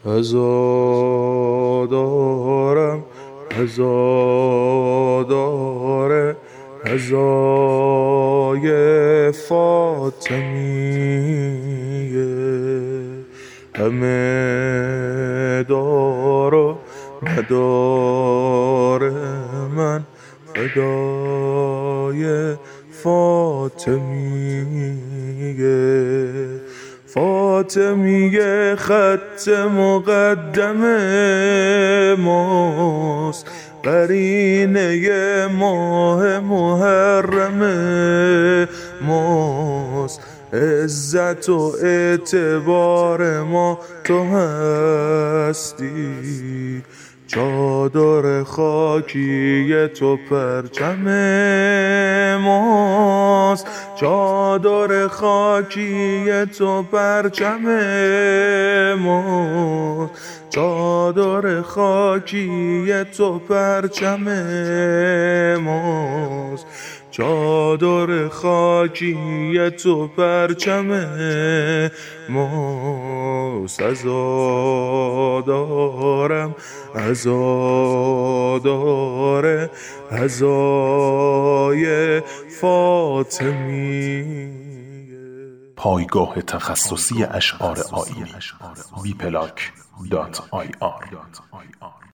عزادارم عزاداره عزای فاطمیه، همه دار و ندار من فدای فاطمیه. فاطمیه خط مقدم ماست، قرینه ماه محرم ماست. عزت و اعتبار ما تو هستی، چادر خاکی تو پرچم ماست. چادر خاکی تو پرچم ماست. چادر خاکی تو پرچم ماست. چادر خاکی تو پرچم ماست. عزادارم عزاداره عزای فاطمی. پایگاه تخصصی اشعار آیینی. bplank.ir